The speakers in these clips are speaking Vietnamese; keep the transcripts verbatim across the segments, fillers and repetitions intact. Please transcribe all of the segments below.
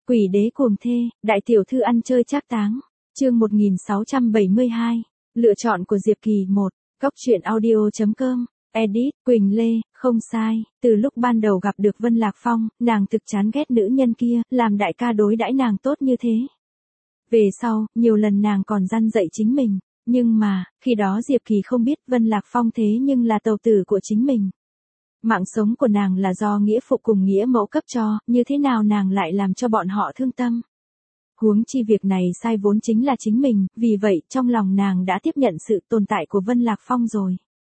Quỷ đế cuồng thê, đại tiểu thư ăn chơi trác táng. Chương một nghìn sáu trăm bảy mươi hai. Lựa chọn của Diệp Kỳ một. Góc truyện audio chấm com. Edit, Quỳnh Lê, không sai, từ lúc ban đầu gặp được Vân Lạc Phong, nàng thực chán ghét nữ nhân kia, làm đại ca đối đãi nàng tốt như thế. Về sau, nhiều lần nàng còn răn dạy chính mình, nhưng mà, khi đó Diệp Kỳ không biết Vân Lạc Phong thế nhưng là tàu tử của chính mình. Mạng sống của nàng là do nghĩa phụ cùng nghĩa mẫu cấp cho, như thế nào nàng lại làm cho bọn họ thương tâm. Huống chi việc này sai vốn chính là chính mình, vì vậy trong lòng nàng đã tiếp nhận sự tồn tại của Vân Lạc Phong rồi.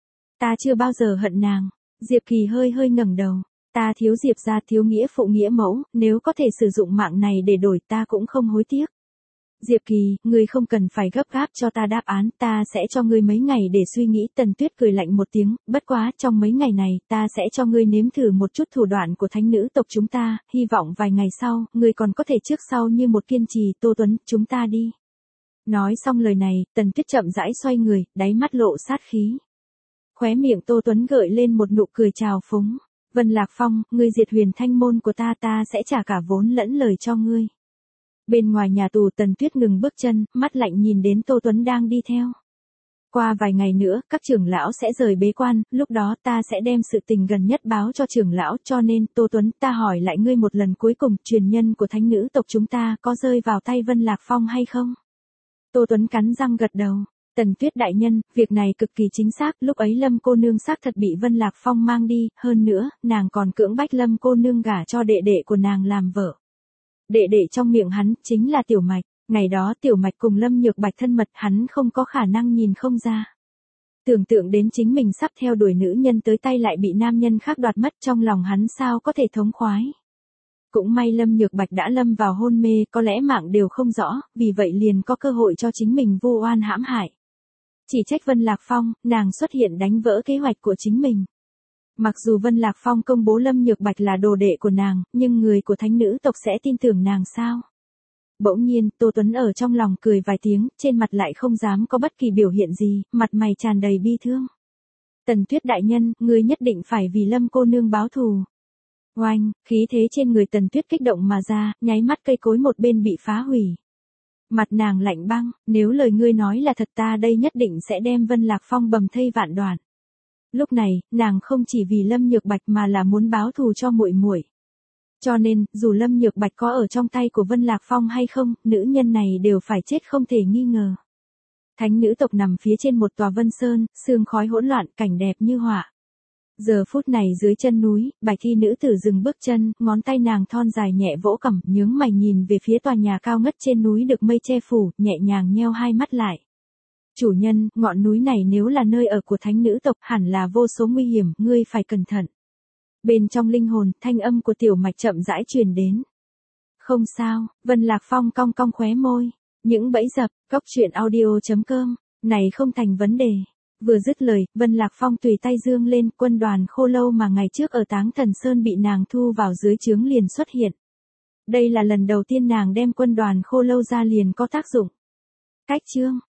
Ta chưa bao giờ hận nàng. Diệp Kỳ hơi hơi ngẩng đầu. Ta thiếu Diệp gia thiếu nghĩa phụ nghĩa mẫu, nếu có thể sử dụng mạng này để đổi ta cũng không hối tiếc. Diệp Kỳ, ngươi không cần phải gấp gáp cho ta đáp án, ta sẽ cho ngươi mấy ngày để suy nghĩ. Tần Tuyết cười lạnh một tiếng, bất quá trong mấy ngày này, ta sẽ cho ngươi nếm thử một chút thủ đoạn của thánh nữ tộc chúng ta, hy vọng vài ngày sau, ngươi còn có thể trước sau như một kiên trì. Tô Tuấn, chúng ta đi. Nói xong lời này, Tần Tuyết chậm rãi xoay người, đáy mắt lộ sát khí. Khóe miệng Tô Tuấn gợi lên một nụ cười trào phúng. Vân Lạc Phong, ngươi diệt huyền thanh môn của ta, ta sẽ trả cả vốn lẫn lời cho ngươi. Bên ngoài nhà tù Tần Tuyết ngừng bước chân, mắt lạnh nhìn đến Tô Tuấn đang đi theo. Qua vài ngày nữa, các trưởng lão sẽ rời bế quan, lúc đó ta sẽ đem sự tình gần nhất báo cho trưởng lão, cho nên, Tô Tuấn, ta hỏi lại ngươi một lần cuối cùng, truyền nhân của thánh nữ tộc chúng ta có rơi vào tay Vân Lạc Phong hay không? Tô Tuấn cắn răng gật đầu. Tần Tuyết đại nhân, việc này cực kỳ chính xác, lúc ấy Lâm cô nương xác thật bị Vân Lạc Phong mang đi, hơn nữa, nàng còn cưỡng bách Lâm cô nương gả cho đệ đệ của nàng làm vợ. Đệ đệ trong miệng hắn, chính là Tiểu Mạch, ngày đó Tiểu Mạch cùng Lâm Nhược Bạch thân mật, hắn không có khả năng nhìn không ra. Tưởng tượng đến chính mình sắp theo đuổi nữ nhân tới tay lại bị nam nhân khác đoạt mất, trong lòng hắn sao có thể thống khoái. Cũng may Lâm Nhược Bạch đã lâm vào hôn mê, có lẽ mạng đều không rõ, vì vậy liền có cơ hội cho chính mình vu oan hãm hại. Chỉ trách Vân Lạc Phong, nàng xuất hiện đánh vỡ kế hoạch của chính mình. Mặc dù Vân Lạc Phong công bố Lâm Nhược Bạch là đồ đệ của nàng, nhưng người của thánh nữ tộc sẽ tin tưởng nàng sao? Bỗng nhiên, Tô Tuấn ở trong lòng cười vài tiếng, trên mặt lại không dám có bất kỳ biểu hiện gì, mặt mày tràn đầy bi thương. Tần Tuyết đại nhân, ngươi nhất định phải vì Lâm cô nương báo thù. Oanh, khí thế trên người Tần Tuyết kích động mà ra, nháy mắt cây cối một bên bị phá hủy. Mặt nàng lạnh băng, nếu lời ngươi nói là thật ta đây nhất định sẽ đem Vân Lạc Phong bầm thây vạn đoạn. Lúc này, nàng không chỉ vì Lâm Nhược Bạch mà là muốn báo thù cho muội muội. Cho nên, dù Lâm Nhược Bạch có ở trong tay của Vân Lạc Phong hay không, nữ nhân này đều phải chết không thể nghi ngờ. Thánh nữ tộc nằm phía trên một tòa vân sơn, sương khói hỗn loạn, cảnh đẹp như họa. Giờ phút này dưới chân núi, Bạch y nữ tử dừng bước chân, ngón tay nàng thon dài nhẹ vỗ cằm, nhướng mày nhìn về phía tòa nhà cao ngất trên núi được mây che phủ, nhẹ nhàng nheo hai mắt lại. Chủ nhân, ngọn núi này nếu là nơi ở của thánh nữ tộc hẳn là vô số nguy hiểm, ngươi phải cẩn thận. Bên trong linh hồn, thanh âm của Tiểu Mạch chậm rãi truyền đến. Không sao, Vân Lạc Phong cong cong khóe môi. Những bẫy dập, góc truyện audio chấm com, này không thành vấn đề. Vừa dứt lời, Vân Lạc Phong tùy tay dương lên, quân đoàn Khô Lâu mà ngày trước ở Táng Thần Sơn bị nàng thu vào dưới trướng liền xuất hiện. Đây là lần đầu tiên nàng đem quân đoàn Khô Lâu ra liền có tác dụng. Cách chương